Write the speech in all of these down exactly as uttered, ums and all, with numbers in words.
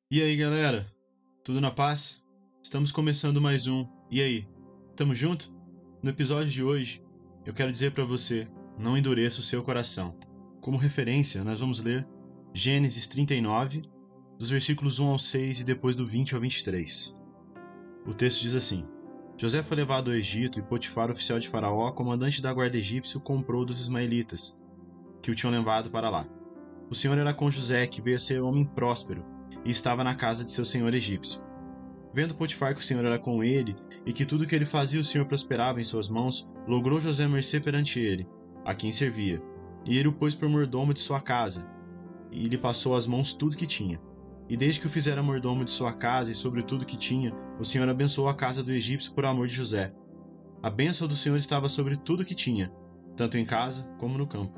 E aí, galera? Tudo na paz? Estamos começando mais um. E aí? Tamo junto? No episódio de hoje, eu quero dizer para você, não endureça o seu coração. Como referência, nós vamos ler Gênesis trinta e nove, dos versículos um ao seis e depois do vinte ao vinte e três. O texto diz assim: José foi levado ao Egito e Potifar, oficial de Faraó, comandante da guarda egípcio, comprou dos ismaelitas, que o tinham levado para lá. O Senhor era com José, que veio a ser homem próspero, e estava na casa de seu senhor egípcio. Vendo Potifar que o Senhor era com ele, e que tudo que ele fazia o Senhor prosperava em suas mãos, logrou José mercê perante ele, a quem servia. E ele o pôs por mordomo de sua casa, e lhe passou às mãos tudo que tinha. E desde que o fizera mordomo de sua casa e sobre tudo que tinha, o Senhor abençoou a casa do egípcio por amor de José. A bênção do Senhor estava sobre tudo que tinha, tanto em casa como no campo.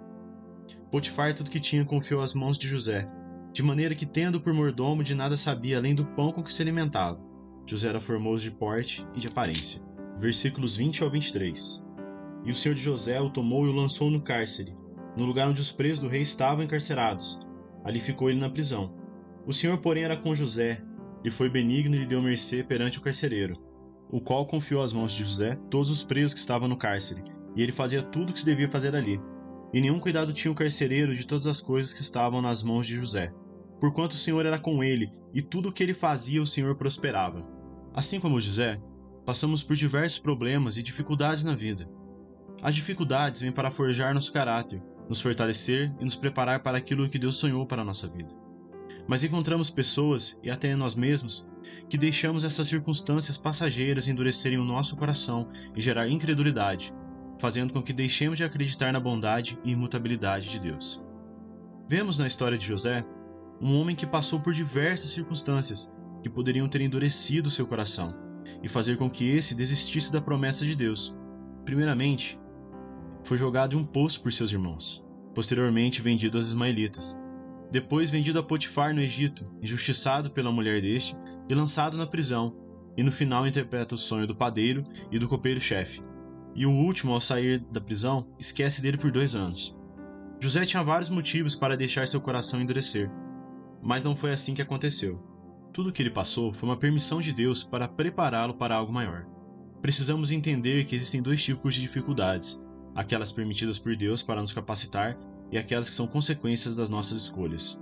Potifar tudo que tinha confiou às mãos de José, de maneira que, tendo por mordomo, de nada sabia além do pão com que se alimentava. José era formoso de porte e de aparência. Versículos vinte ao vinte e três. E o senhor de José o tomou e o lançou no cárcere, no lugar onde os presos do rei estavam encarcerados. Ali ficou ele na prisão. O senhor, porém, era com José, lhe foi benigno e lhe deu mercê perante o carcereiro, o qual confiou às mãos de José todos os presos que estavam no cárcere, e ele fazia tudo o que se devia fazer ali. E nenhum cuidado tinha o carcereiro de todas as coisas que estavam nas mãos de José, porquanto o Senhor era com ele, e tudo o que ele fazia o Senhor prosperava. Assim como José, passamos por diversos problemas e dificuldades na vida. As dificuldades vêm para forjar nosso caráter, nos fortalecer e nos preparar para aquilo que Deus sonhou para a nossa vida. Mas encontramos pessoas, e até nós mesmos, que deixamos essas circunstâncias passageiras endurecerem o nosso coração e gerar incredulidade, fazendo com que deixemos de acreditar na bondade e imutabilidade de Deus. Vemos na história de José um homem que passou por diversas circunstâncias que poderiam ter endurecido seu coração e fazer com que esse desistisse da promessa de Deus. Primeiramente, foi jogado em um poço por seus irmãos, posteriormente vendido aos ismaelitas, depois vendido a Potifar no Egito, injustiçado pela mulher deste e lançado na prisão, e no final interpreta o sonho do padeiro e do copeiro-chefe. E o último, ao sair da prisão, esquece dele por dois anos. José tinha vários motivos para deixar seu coração endurecer, mas não foi assim que aconteceu. Tudo o que ele passou foi uma permissão de Deus para prepará-lo para algo maior. Precisamos entender que existem dois tipos de dificuldades: aquelas permitidas por Deus para nos capacitar e aquelas que são consequências das nossas escolhas.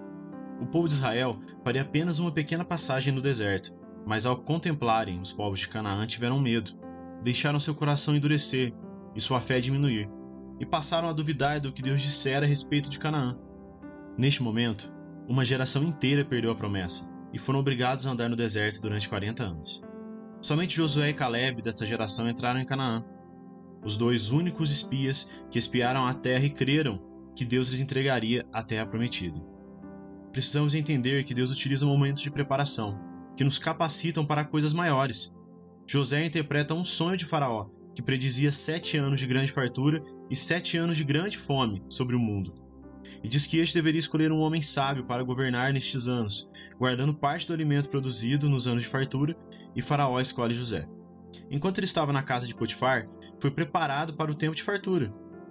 O povo de Israel faria apenas uma pequena passagem no deserto, mas ao contemplarem os povos de Canaã tiveram medo, deixaram seu coração endurecer e sua fé diminuir, e passaram a duvidar do que Deus dissera a respeito de Canaã. Neste momento, uma geração inteira perdeu a promessa, e foram obrigados a andar no deserto durante quarenta anos. Somente Josué e Caleb desta geração entraram em Canaã, os dois únicos espias que espiaram a terra e creram que Deus lhes entregaria a terra prometida. Precisamos entender que Deus utiliza momentos de preparação, que nos capacitam para coisas maiores. José interpreta um sonho de Faraó, que predizia sete anos de grande fartura e sete anos de grande fome sobre o mundo. E diz que este deveria escolher um homem sábio para governar nestes anos, guardando parte do alimento produzido nos anos de fartura, e Faraó escolhe José. Enquanto ele estava na casa de Potifar, foi preparado para o tempo de fartura.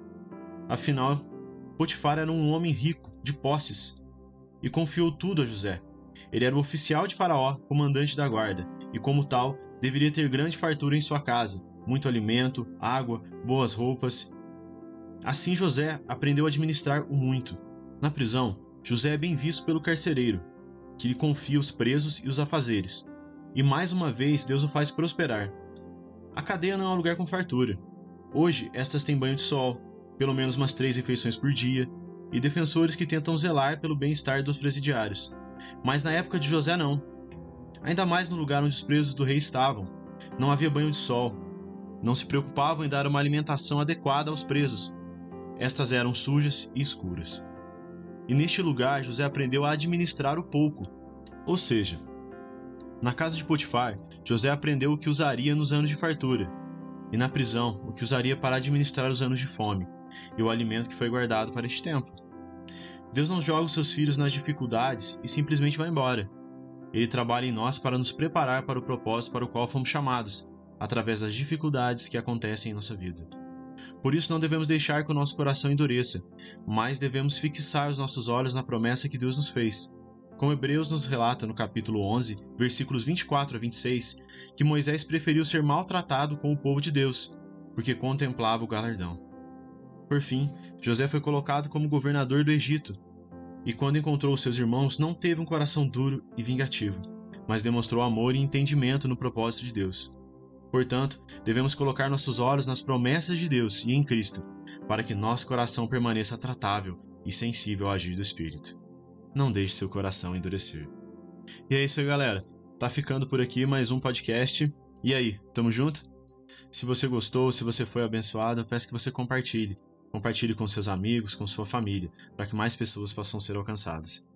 Afinal, Potifar era um homem rico, de posses, e confiou tudo a José. Ele era o oficial de Faraó, comandante da guarda, e como tal, deveria ter grande fartura em sua casa, muito alimento, água, boas roupas. Assim José aprendeu a administrar o muito. Na prisão, José é bem visto pelo carcereiro, que lhe confia os presos e os afazeres. E mais uma vez Deus o faz prosperar. A cadeia não é um lugar com fartura. Hoje, estas têm banho de sol, pelo menos umas três refeições por dia, e defensores que tentam zelar pelo bem-estar dos presidiários. Mas na época de José não. Ainda mais no lugar onde os presos do rei estavam. Não havia banho de sol. Não se preocupavam em dar uma alimentação adequada aos presos. Estas eram sujas e escuras. E neste lugar José aprendeu a administrar o pouco. Ou seja, na casa de Potifar, José aprendeu o que usaria nos anos de fartura, e na prisão o que usaria para administrar os anos de fome, e o alimento que foi guardado para este tempo. Deus não joga os seus filhos nas dificuldades e simplesmente vai embora. Ele trabalha em nós para nos preparar para o propósito para o qual fomos chamados, através das dificuldades que acontecem em nossa vida. Por isso não devemos deixar que o nosso coração endureça, mas devemos fixar os nossos olhos na promessa que Deus nos fez. Como Hebreus nos relata no capítulo onze, versículos vinte e quatro a vinte e seis, que Moisés preferiu ser maltratado com o povo de Deus, porque contemplava o galardão. Por fim, José foi colocado como governador do Egito, e quando encontrou seus irmãos, não teve um coração duro e vingativo, mas demonstrou amor e entendimento no propósito de Deus. Portanto, devemos colocar nossos olhos nas promessas de Deus e em Cristo, para que nosso coração permaneça tratável e sensível ao agir do Espírito. Não deixe seu coração endurecer. E é isso aí, galera. Tá ficando por aqui mais um podcast. E aí, tamo junto? Se você gostou, se você foi abençoado, eu peço que você compartilhe. Compartilhe com seus amigos, com sua família, para que mais pessoas possam ser alcançadas.